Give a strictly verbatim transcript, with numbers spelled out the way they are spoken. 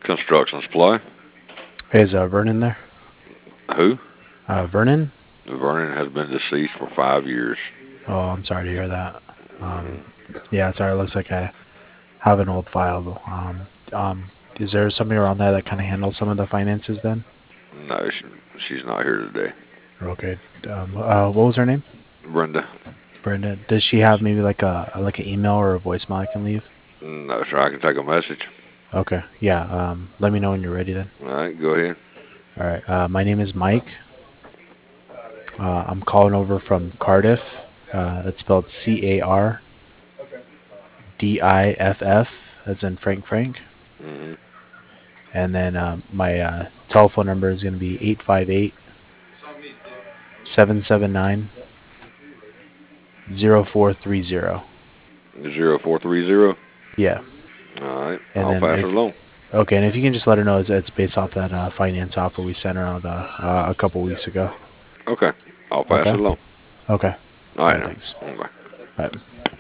Construction supply. Is uh, Vernon there? Who? Uh, Vernon? Vernon has been deceased for five years. Oh, I'm sorry to hear that. Um, Mm, yeah, sorry. It looks like I have an old file. Though. Um, um, is there somebody around there that kind of handles some of the finances then? no, she, she's not here today. Okay. Um, uh, what was her name? Brenda. Brenda. Does she have maybe like a like an email or a voicemail I can leave? No, sir. I can take a message. Okay. Yeah. Um, let me know when you're ready then. All right, go ahead. All right. Uh, my name is Mike. Uh, I'm calling over from Cardiff. Uh, it's spelled C A R D I F F, as in Frank Frank. Hmm. And then um, my uh, telephone number is going to be eight five eight, seven seven nine, zero four three zero. Zero four three zero. Yeah. All right, And I'll then pass it if along. okay, and if you can just let her know it's, it's based off that uh, finance offer we sent around uh, uh, a couple weeks ago. Okay, I'll pass Okay. it along. Okay. All All right right. now. Thanks. Okay. Bye.